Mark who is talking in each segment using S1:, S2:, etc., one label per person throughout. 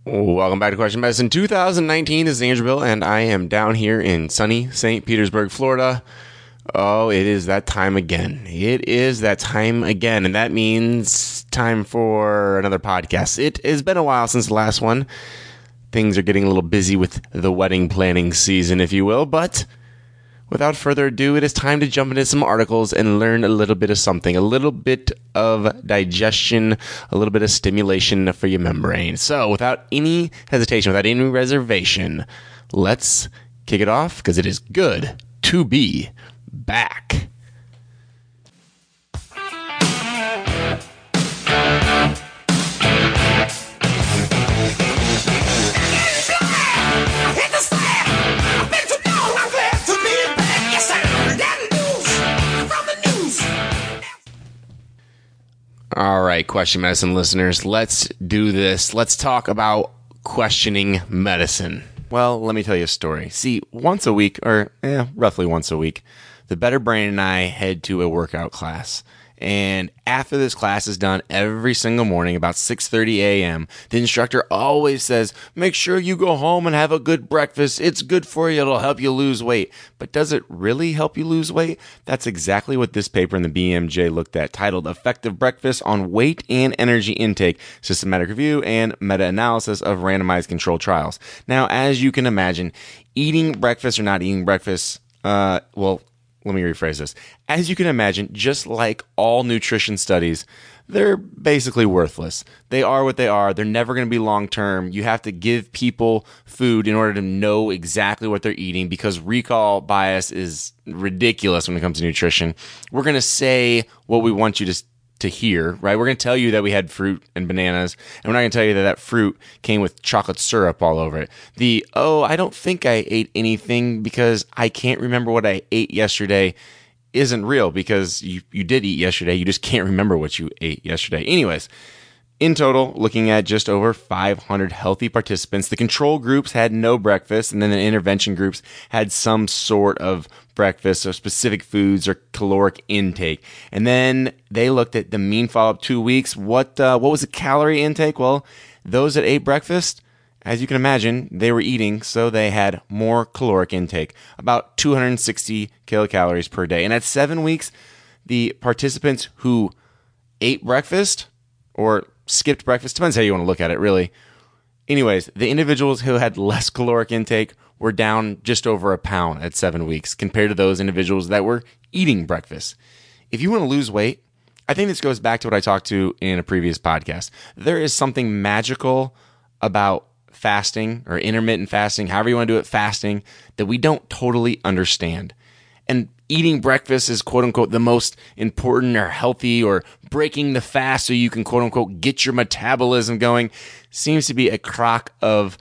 S1: Welcome back to Question Medicine 2019. This is Andrew Bill, and I am down here in sunny St. Petersburg, Florida. Oh, it is that time again. It is that time again, and that means time for another podcast. It has been a while since the last one. Things are getting a little busy with the wedding planning season, if you will, but without further ado, it is time to jump into some articles and learn a little bit of something, a little bit of digestion, a little bit of stimulation for your membrane. So without any hesitation, without any reservation, let's kick it off because it is good to be back. All right, Question Medicine listeners, let's do this. Let's talk about questioning medicine. Well, let me tell you a story. See, once a week, or roughly once a week, the Better Brain and I head to a workout class. And after this class is done every single morning about 6:30 a.m., the instructor always says, make sure you go home and have a good breakfast. It's good for you. It'll help you lose weight. But does it really help you lose weight? That's exactly what this paper in the BMJ looked at, titled Effective Breakfast on Weight and Energy Intake, Systematic Review and Meta-Analysis of Randomized Controlled Trials. Now, as you can imagine, eating breakfast or not eating breakfast, let me rephrase this. As you can imagine, just like all nutrition studies, they're basically worthless. They are what they are. They're never going to be long-term. You have to give people food in order to know exactly what they're eating because recall bias is ridiculous when it comes to nutrition. We're going to say what we want you to hear, right? We're going to tell you that we had fruit and bananas, and we're not going to tell you that fruit came with chocolate syrup all over it. I don't think I ate anything because I can't remember what I ate yesterday isn't real because you did eat yesterday. You just can't remember what you ate yesterday. Anyways, in total, looking at just over 500 healthy participants, the control groups had no breakfast, and then the intervention groups had some sort of breakfast or specific foods or caloric intake. And then they looked at the mean follow-up 2 weeks. What was the calorie intake? Well, those that ate breakfast, as you can imagine, they were eating, so they had more caloric intake, about 260 kilocalories per day. And at 7 weeks, the participants who ate breakfast or skipped breakfast, depends how you want to look at it, really. Anyways, the individuals who had less caloric intake were down just over a pound at 7 weeks compared to those individuals that were eating breakfast. If you want to lose weight, I think this goes back to what I talked to in a previous podcast. There is something magical about fasting or intermittent fasting, however you want to do it, fasting, that we don't totally understand. And eating breakfast is quote unquote the most important or healthy, or breaking the fast so you can quote unquote get your metabolism going seems to be a crock of,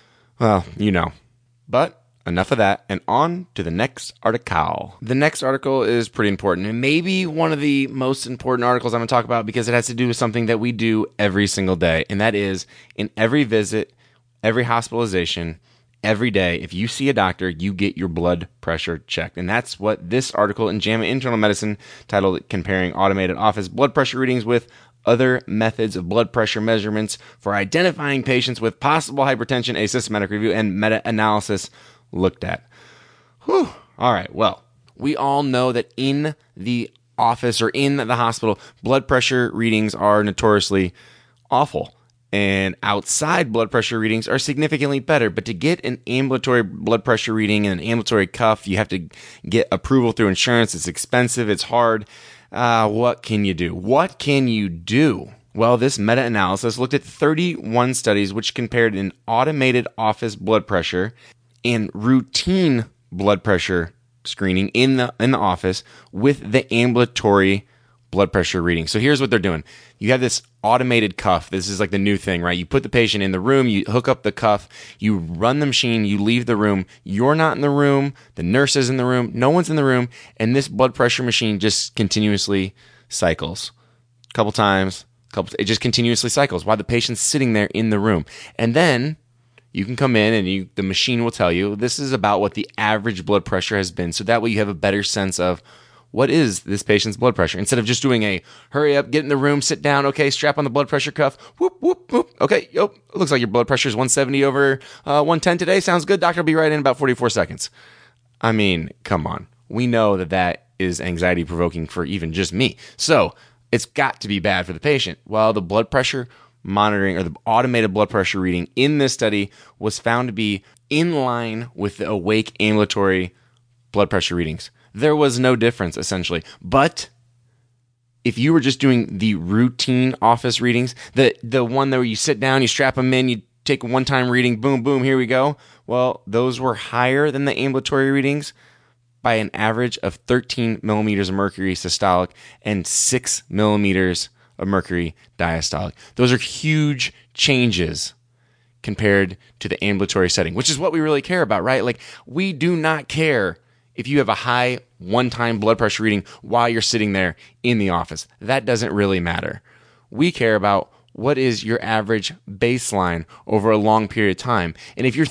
S1: But enough of that, and on to the next article. The next article is pretty important, and maybe one of the most important articles I'm going to talk about because it has to do with something that we do every single day, and that is in every visit, every hospitalization, every day, if you see a doctor, you get your blood pressure checked. And that's what this article in JAMA Internal Medicine, titled Comparing Automated Office Blood Pressure Readings with Other Methods of Blood Pressure Measurements for Identifying Patients with Possible Hypertension, a Systematic Review and Meta-Analysis, looked at. Whew. All right, well, we all know that in the office or in the hospital, blood pressure readings are notoriously awful. And outside blood pressure readings are significantly better. But to get an ambulatory blood pressure reading and an ambulatory cuff, you have to get approval through insurance. It's expensive. It's hard. What can you do? What can you do? Well, this meta-analysis looked at 31 studies which compared an automated office blood pressure and routine blood pressure screening in the office with the ambulatory blood pressure reading. So here's what they're doing. You have this automated cuff. This is like the new thing, right? You put the patient in the room, you hook up the cuff, you run the machine, you leave the room. You're not in the room, the nurse is in the room, no one's in the room, and this blood pressure machine just continuously cycles. It just continuously cycles while the patient's sitting there in the room. And then you can come in and the machine will tell you this is about what the average blood pressure has been. So that way you have a better sense of what is this patient's blood pressure? Instead of just doing a hurry up, get in the room, sit down, okay, strap on the blood pressure cuff, whoop, whoop, whoop. Okay, yep, looks like your blood pressure is 170 over 110 today. Sounds good. Doctor will be right in about 44 seconds. I mean, come on. We know that is anxiety provoking for even just me. So it's got to be bad for the patient. Well, the blood pressure monitoring or the automated blood pressure reading in this study was found to be in line with the awake ambulatory blood pressure readings. There was no difference essentially. But if you were just doing the routine office readings, the one where you sit down, you strap them in, you take a one-time reading, boom, boom, here we go. Well, those were higher than the ambulatory readings by an average of 13 millimeters of mercury systolic and 6 millimeters of mercury diastolic. Those are huge changes compared to the ambulatory setting, which is what we really care about, right? Like, we do not care if you have a high one-time blood pressure reading while you're sitting there in the office. That doesn't really matter. We care about what is your average baseline over a long period of time. And if you're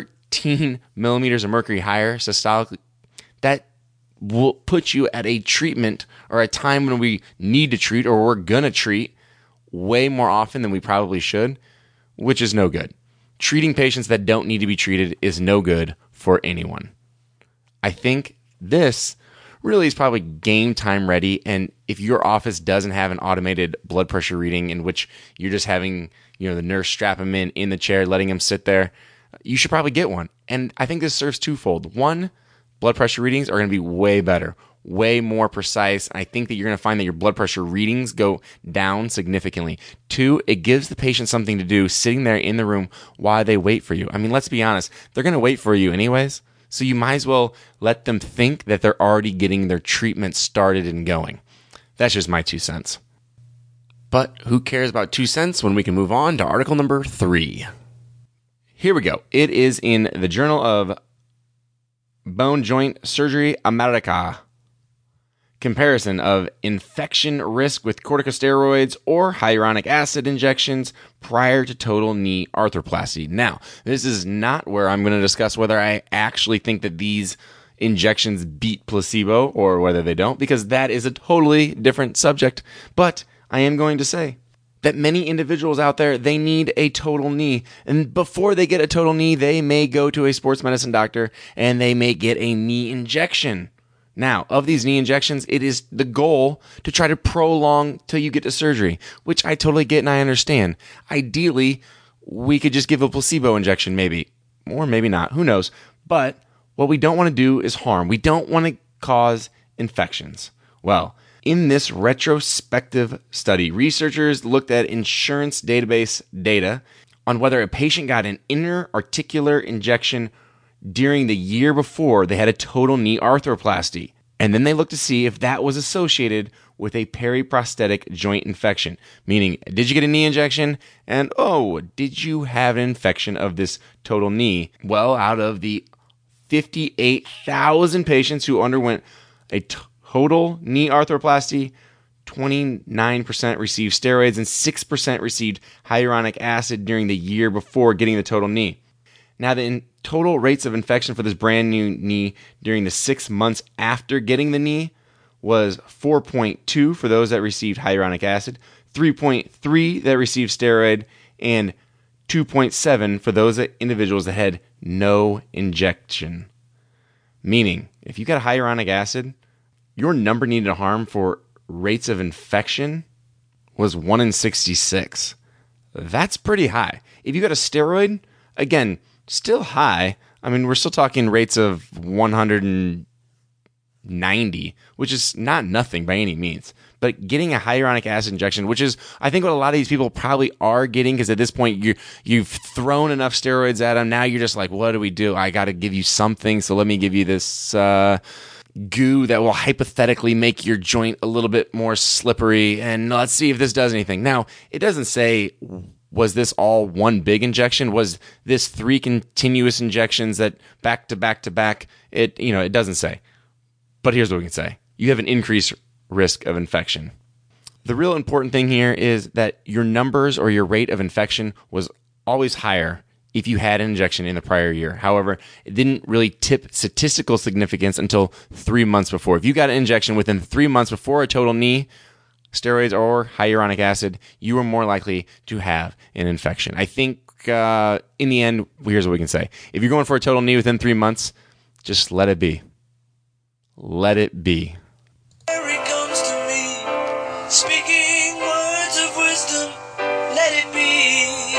S1: 13 millimeters of mercury higher systolic, that will put you at a treatment or a time when we need to treat or we're going to treat way more often than we probably should, which is no good. Treating patients that don't need to be treated is no good for anyone. I think this really is probably game time ready. And if your office doesn't have an automated blood pressure reading in which you're just having, the nurse strap him in the chair, letting him sit there, you should probably get one. And I think this serves twofold. One, blood pressure readings are going to be way better, way more precise. I think that you're going to find that your blood pressure readings go down significantly. Two, it gives the patient something to do sitting there in the room while they wait for you. I mean, let's be honest. They're going to wait for you anyways. So you might as well let them think that they're already getting their treatment started and going. That's just my 2 cents. But who cares about 2 cents when we can move on to article number 3? Here we go. It is in the Journal of Bone Joint Surgery America. Comparison of infection risk with corticosteroids or hyaluronic acid injections prior to total knee arthroplasty. Now, this is not where I'm going to discuss whether I actually think that these injections beat placebo or whether they don't, because that is a totally different subject. But I am going to say that many individuals out there, they need a total knee. And before they get a total knee, they may go to a sports medicine doctor and they may get a knee injection. Now, of these knee injections, it is the goal to try to prolong till you get to surgery, which I totally get and I understand. Ideally, we could just give a placebo injection maybe, or maybe not, who knows. But what we don't want to do is harm. We don't want to cause infections. Well, in this retrospective study, researchers looked at insurance database data on whether a patient got an intra-articular injection during the year before they had a total knee arthroplasty. And then they looked to see if that was associated with a periprosthetic joint infection. Meaning, did you get a knee injection? And did you have an infection of this total knee? Well, out of the 58,000 patients who underwent a total knee arthroplasty, 29% received steroids and 6% received hyaluronic acid during the year before getting the total knee. Now, the total rates of infection for this brand new knee during the 6 months after getting the knee was 4.2 for those that received hyaluronic acid, 3.3 that received steroid, and 2.7 for those individuals that had no injection. Meaning, if you got hyaluronic acid, your number needed to harm for rates of infection was 1 in 66. That's pretty high. If you got a steroid, again, still high. I mean, we're still talking rates of 190, which is not nothing by any means. But getting a hyaluronic acid injection, which is, I think, what a lot of these people probably are getting, because at this point, you've thrown enough steroids at them. Now you're just like, what do we do? I got to give you something, so let me give you this goo that will hypothetically make your joint a little bit more slippery, and let's see if this does anything. Now, it doesn't say, was this all one big injection? Was this 3 continuous injections that back to back to back? It doesn't say. But here's what we can say. You have an increased risk of infection. The real important thing here is that your numbers or your rate of infection was always higher if you had an injection in the prior year. However, it didn't really tip statistical significance until 3 months before. If you got an injection within 3 months before a total knee, steroids or hyaluronic acid, you are more likely to have an infection. I think in the end, here's what we can say. If you're going for a total knee within 3 months, just let it be. Let it be.
S2: Here he comes to me, speaking words of wisdom, let it be.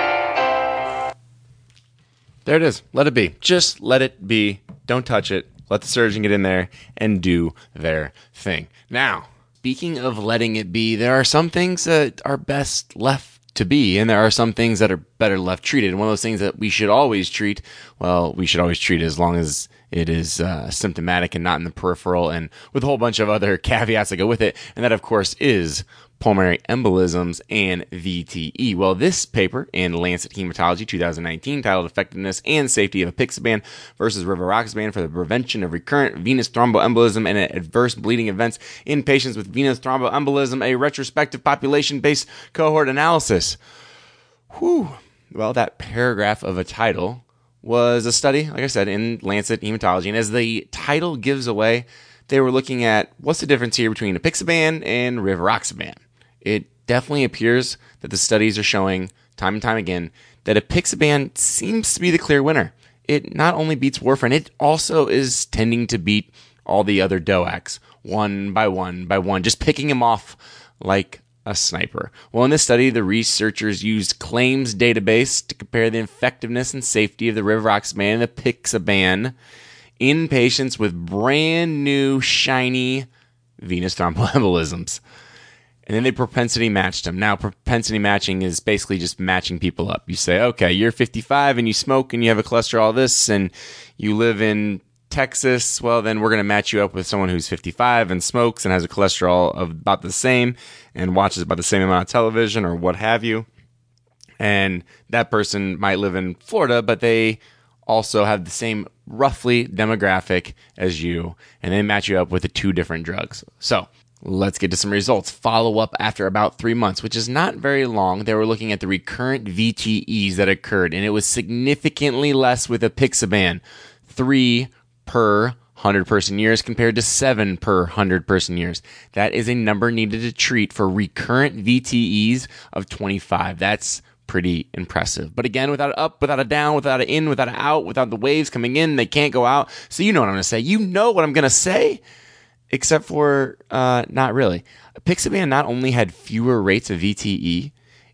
S1: There it is. Let it be. Just let it be. Don't touch it. Let the surgeon get in there and do their thing. Now, speaking of letting it be, there are some things that are best left to be, and there are some things that are better left treated. And one of those things that we should always treat, well, we should always treat as long as it is symptomatic and not in the peripheral, and with a whole bunch of other caveats that go with it. And that, of course, is pulmonary embolisms and VTE. Well, this paper in Lancet Hematology 2019, titled Effectiveness and Safety of Apixaban versus Rivaroxaban for the Prevention of Recurrent Venous Thromboembolism and Adverse Bleeding Events in Patients with Venous Thromboembolism, a retrospective population-based cohort analysis. Whew. Well, that paragraph of a title was a study, like I said, in Lancet Hematology. And as the title gives away, they were looking at what's the difference here between apixaban and rivaroxaban. It definitely appears that the studies are showing time and time again that apixaban seems to be the clear winner. It not only beats warfarin, it also is tending to beat all the other DOACs one by one by one, just picking them off like a sniper. Well, in this study, the researchers used claims database to compare the effectiveness and safety of the rivaroxaban and apixaban in patients with brand new, shiny venous thromboembolisms. And then they propensity matched them. Now, propensity matching is basically just matching people up. You say, okay, you're 55 and you smoke and you have a cholesterol this and you live in Texas. Well, then we're going to match you up with someone who's 55 and smokes and has a cholesterol of about the same and watches about the same amount of television or what have you. And that person might live in Florida, but they also have the same roughly demographic as you, and they match you up with the two different drugs. So let's get to some results. Follow up after about 3 months, which is not very long. They were looking at the recurrent VTEs that occurred, and it was significantly less with apixaban, 3 per 100 person years compared to 7 per 100 person years. That is a number needed to treat for recurrent VTEs of 25. That's pretty impressive. But again, without an up, without a down, without an in, without an out, without the waves coming in, they can't go out. So you know what I'm going to say. You know what I'm going to say, except for not really. Apixaban not only had fewer rates of VTE,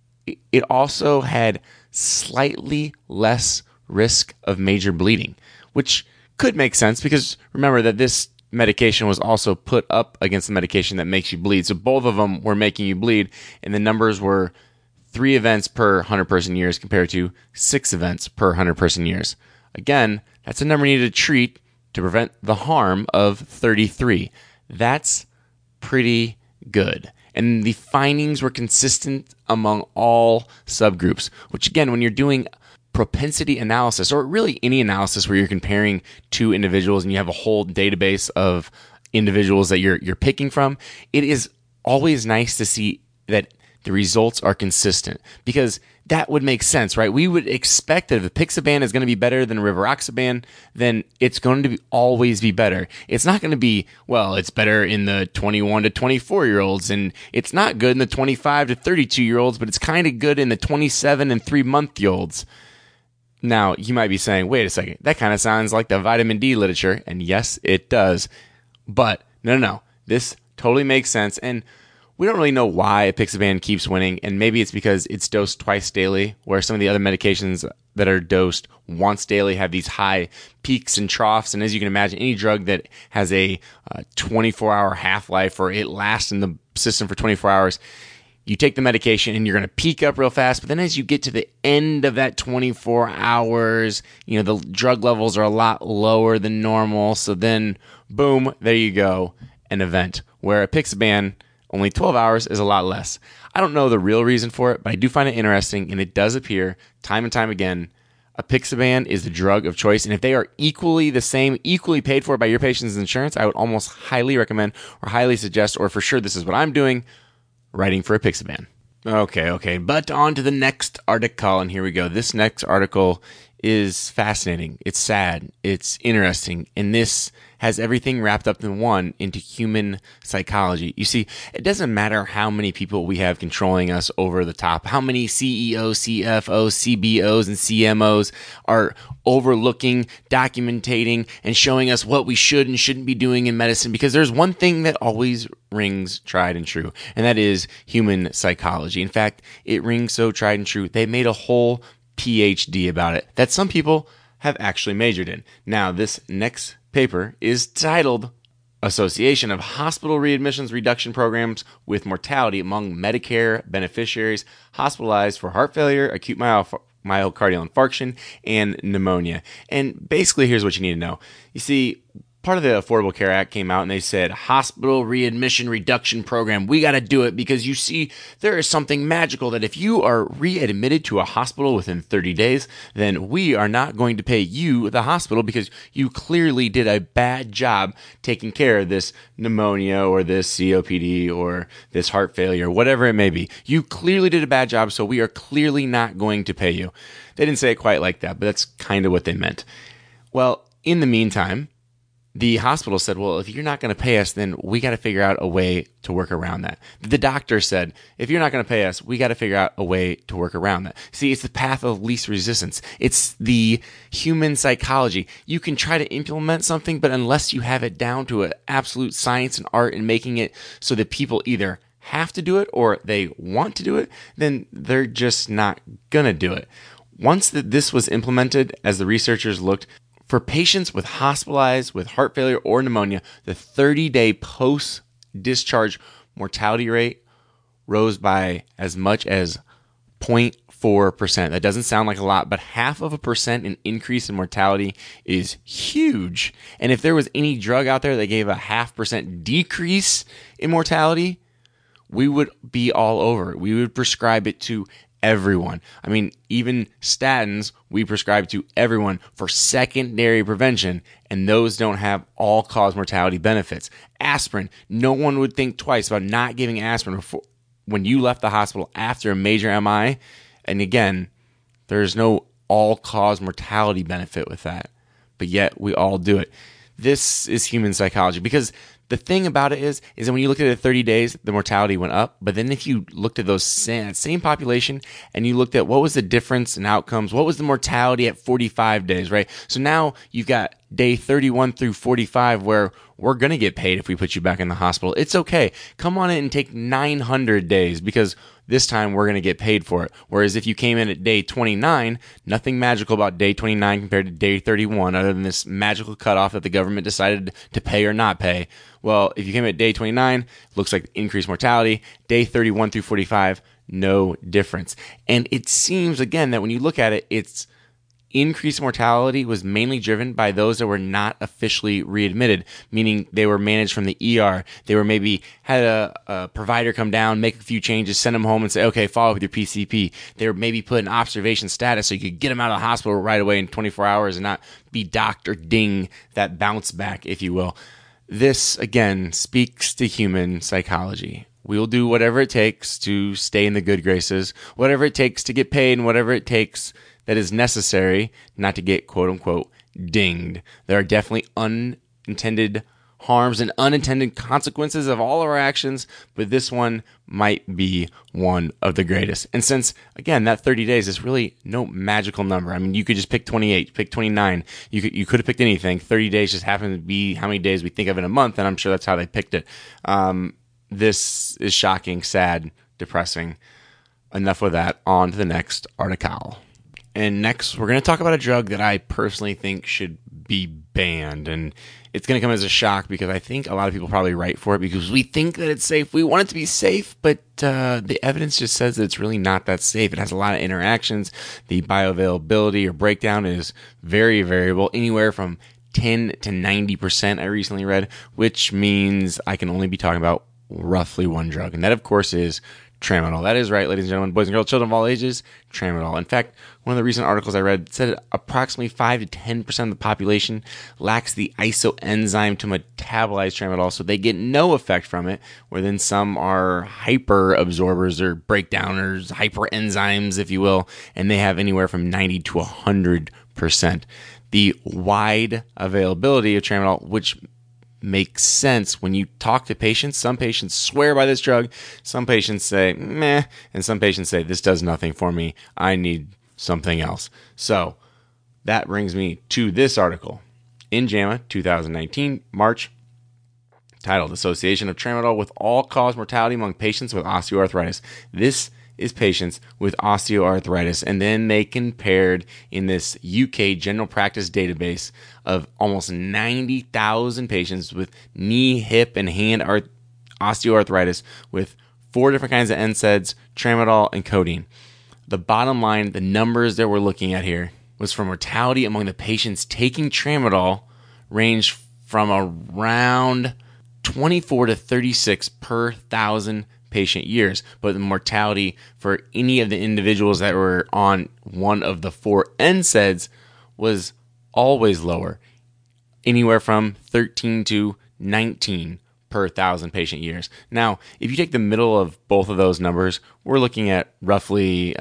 S1: it also had slightly less risk of major bleeding, which could make sense because remember that this medication was also put up against the medication that makes you bleed. So both of them were making you bleed, and the numbers were 3 events per 100 person years compared to 6 events per 100 person years. Again, that's a number needed to treat to prevent the harm of 33. That's pretty good. And the findings were consistent among all subgroups, which again, when you're doing propensity analysis, or really any analysis where you're comparing two individuals and you have a whole database of individuals that you're picking from, it is always nice to see that the results are consistent, because that would make sense, right? We would expect that if apixaban is going to be better than rivaroxaban, then it's going to always be better. It's not going to be, well, it's better in the 21 to 24-year-olds, and it's not good in the 25 to 32-year-olds, but it's kind of good in the 27 and 3-month-olds. Now, you might be saying, wait a second, that kind of sounds like the vitamin D literature, and yes, it does. But no, this totally makes sense, and we don't really know why apixaban keeps winning, and maybe it's because it's dosed twice daily, where some of the other medications that are dosed once daily have these high peaks and troughs. And as you can imagine, any drug that has a 24-hour half-life, or it lasts in the system for 24 hours, you take the medication and you're going to peak up real fast, but then as you get to the end of that 24 hours, the drug levels are a lot lower than normal. So then, boom, there you go, an event. Where apixaban, only 12 hours is a lot less. I don't know the real reason for it, but I do find it interesting, and it does appear time and time again, apixaban is the drug of choice. And if they are equally the same, equally paid for by your patient's insurance, I would almost highly recommend or highly suggest, or for sure this is what I'm doing, writing for apixaban. Okay. But on to the next article, and here we go. This next article is fascinating. It's sad. It's interesting. And this has everything wrapped up in one into human psychology. You see, it doesn't matter how many people we have controlling us over the top, how many CEOs, CFOs, CBOs, and CMOs are overlooking, documenting, and showing us what we should and shouldn't be doing in medicine, because there's one thing that always rings tried and true, and that is human psychology. In fact, it rings so tried and true, they made a whole PhD about it that some people have actually majored in. Now, this next paper is titled Association of Hospital Readmissions Reduction Programs with Mortality Among Medicare Beneficiaries Hospitalized for Heart Failure, Acute Myocardial Infarction, and Pneumonia. And basically, here's what you need to know. You see, part of the Affordable Care Act came out and they said, hospital readmission reduction program. We got to do it because you see, there is something magical that if you are readmitted to a hospital within 30 days, then we are not going to pay you, the hospital, because you clearly did a bad job taking care of this pneumonia or this COPD or this heart failure, whatever it may be. You clearly did a bad job, so we are clearly not going to pay you. They didn't say it quite like that, but that's kind of what they meant. Well, in the meantime, the hospital said, well, if you're not going to pay us, then we got to figure out a way to work around that. The doctor said, if you're not going to pay us, we got to figure out a way to work around that. See, it's the path of least resistance. It's the human psychology. You can try to implement something, but unless you have it down to an absolute science and art and making it so that people either have to do it or they want to do it, then they're just not going to do it. Once this was implemented, as the researchers looked, for patients with hospitalized with heart failure or pneumonia, the 30-day post-discharge mortality rate rose by as much as 0.4%. That doesn't sound like a lot, but 0.5% in increase in mortality is huge. And if there was any drug out there that gave a 0.5% decrease in mortality, we would be all over it. We would prescribe it to everyone. I mean, even statins, we prescribe to everyone for secondary prevention, and those don't have all-cause mortality benefits. Aspirin, no one would think twice about not giving aspirin before, when you left the hospital after a major MI. And again, there's no all-cause mortality benefit with that, but yet we all do it. This is human psychology, because the thing about it is that when you look at it 30 days, the mortality went up. But then if you looked at those same population and you looked at what was the difference in outcomes, what was the mortality at 45 days, right? So now you've got day 31 through 45 where we're going to get paid if we put you back in the hospital. It's okay. Come on in and take 900 days because this time we're going to get paid for it. Whereas if you came in at day 29, nothing magical about day 29 compared to day 31 other than this magical cutoff that the government decided to pay or not pay. Well, if you came at day 29, looks like increased mortality. Day 31 through 45, no difference. And it seems, again, that when you look at it, it's increased mortality was mainly driven by those that were not officially readmitted, meaning they were managed from the ER. They were maybe had a provider come down, make a few changes, send them home and say, okay, follow up with your PCP. They were maybe put in observation status so you could get them out of the hospital right away in 24 hours and not be docked or ding that bounce back, if you will. This, again, speaks to human psychology. We'll do whatever it takes to stay in the good graces, whatever it takes to get paid, and whatever it takes that is necessary not to get quote-unquote dinged. There are definitely unintended harms and unintended consequences of all of our actions, but this one might be one of the greatest. And since, again, that 30 days is really no magical number. I mean, you could just pick 28, pick 29. You could have picked anything. 30 days just happened to be how many days we think of in a month, and I'm sure that's how they picked it. This is shocking, sad, depressing. Enough with that. On to the next article. And next, we're going to talk about a drug that I personally think should be banned. And it's going to come as a shock because I think a lot of people probably write for it because we think that it's safe. We want it to be safe, but the evidence just says that it's really not that safe. It has a lot of interactions. The bioavailability or breakdown is very variable, anywhere from 10 to 90%, I recently read, which means I can only be talking about roughly one drug. And that, of course, is Tramadol. That is right, ladies and gentlemen, boys and girls, children of all ages, Tramadol. In fact, one of the recent articles I read said approximately 5 to 10% of the population lacks the isoenzyme to metabolize Tramadol, so they get no effect from it, where then some are hyper absorbers or breakdowners, hyperenzymes, if you will, and they have anywhere from 90 to 100%. The wide availability of Tramadol, which makes sense when you talk to patients. Some patients swear by this drug. Some patients say, meh. And some patients say, this does nothing for me. I need something else. So that brings me to this article in JAMA 2019, March, titled Association of Tramadol with All-Cause Mortality Among Patients with Osteoarthritis. This is patients with osteoarthritis. And then they compared in this UK general practice database of almost 90,000 patients with knee, hip, and hand osteoarthritis with 4 different kinds of NSAIDs, Tramadol, and codeine. The bottom line, the numbers that we're looking at here, was for mortality among the patients taking Tramadol ranged from around 24 to 36 per 1,000 patient years, but the mortality for any of the individuals that were on one of the 4 NSAIDs was always lower, anywhere from 13 to 19 per 1,000 patient years. Now, if you take the middle of both of those numbers, we're looking at roughly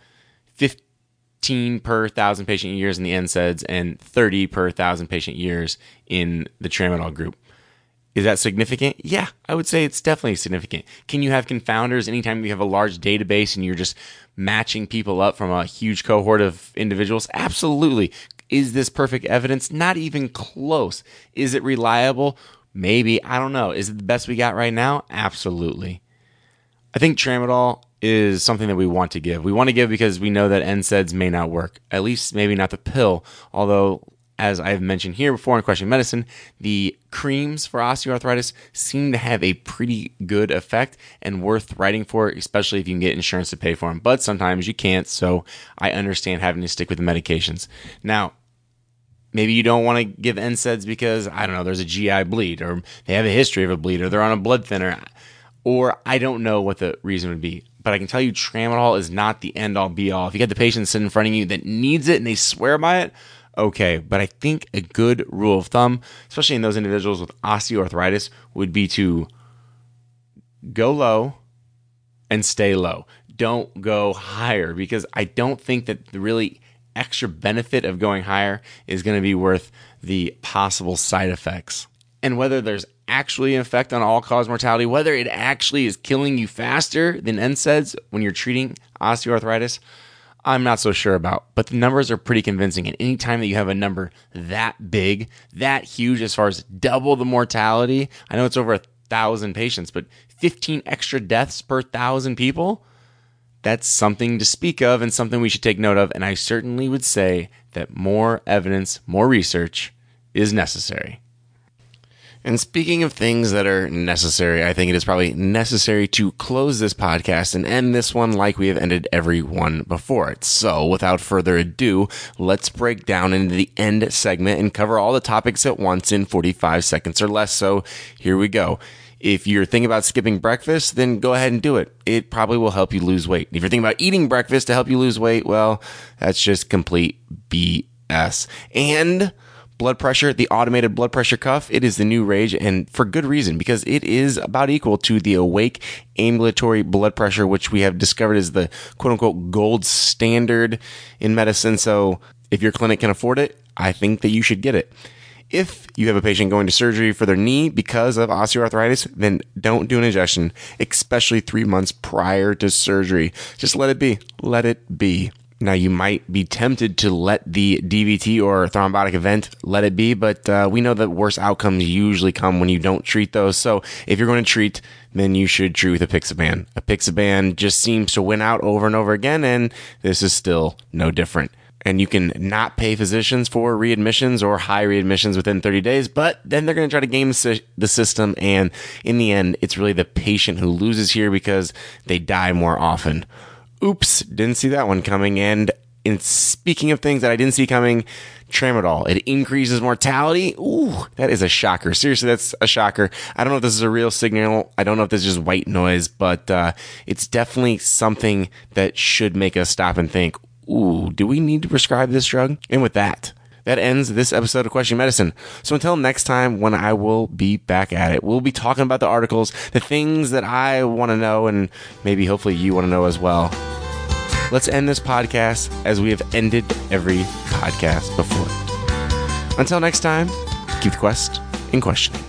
S1: 15 per 1,000 patient years in the NSAIDs and 30 per 1,000 patient years in the Tramadol group. Is that significant? Yeah, I would say it's definitely significant. Can you have confounders anytime you have a large database and you're just matching people up from a huge cohort of individuals? Absolutely. Is this perfect evidence? Not even close. Is it reliable? Maybe. I don't know. Is it the best we got right now? Absolutely. I think Tramadol is something that we want to give. We want to give because we know that NSAIDs may not work. At least maybe not the pill, although as I've mentioned here before in Questioning Medicine, the creams for osteoarthritis seem to have a pretty good effect and worth writing for, especially if you can get insurance to pay for them. But sometimes you can't, so I understand having to stick with the medications. Now, maybe you don't want to give NSAIDs because, I don't know, there's a GI bleed, or they have a history of a bleed, or they're on a blood thinner, or I don't know what the reason would be. But I can tell you Tramadol is not the end-all, be-all. If you got the patient sitting in front of you that needs it and they swear by it, okay, but I think a good rule of thumb, especially in those individuals with osteoarthritis, would be to go low and stay low. Don't go higher, because I don't think that the really extra benefit of going higher is going to be worth the possible side effects. And whether there's actually an effect on all-cause mortality, whether it actually is killing you faster than NSAIDs when you're treating osteoarthritis, I'm not so sure about, but the numbers are pretty convincing. And anytime that you have a number that big, that huge, as far as double the mortality, I know it's over 1,000 patients, but 15 extra deaths per 1,000 people, that's something to speak of and something we should take note of. And I certainly would say that more evidence, more research is necessary. And speaking of things that are necessary, I think it is probably necessary to close this podcast and end this one like we have ended every one before it. So without further ado, let's break down into the end segment and cover all the topics at once in 45 seconds or less. So here we go. If you're thinking about skipping breakfast, then go ahead and do it. It probably will help you lose weight. If you're thinking about eating breakfast to help you lose weight, well, that's just complete BS. And blood pressure, the automated blood pressure cuff, it is the new rage, and for good reason, because it is about equal to the awake ambulatory blood pressure, which we have discovered is the quote-unquote gold standard in medicine. So if your clinic can afford it, I think that you should get it. If you have a patient going to surgery for their knee because of osteoarthritis, then don't do an injection, especially 3 months prior to surgery. Just let it be. Let it be. Now, you might be tempted to let the DVT or thrombotic event let it be, but we know that worse outcomes usually come when you don't treat those. So if you're going to treat, then you should treat with apixaban. Apixaban just seems to win out over and over again, and this is still no different. And you can not pay physicians for readmissions or high readmissions within 30 days, but then they're going to try to game the system, and in the end, it's really the patient who loses here because they die more often. Oops, didn't see that one coming. And And speaking of things that I didn't see coming, tramadol. It increases mortality. Ooh, that is a shocker. Seriously, that's a shocker. I don't know if this is a real signal. I don't know if this is just white noise, but it's definitely something that should make us stop and think, ooh, do we need to prescribe this drug? And with that ends this episode of Questioning Medicine. So until next time, when I will be back at it, we'll be talking about the articles, the things that I want to know, and maybe hopefully you want to know as well. Let's end this podcast as we have ended every podcast before. Until next time, keep the quest in questioning.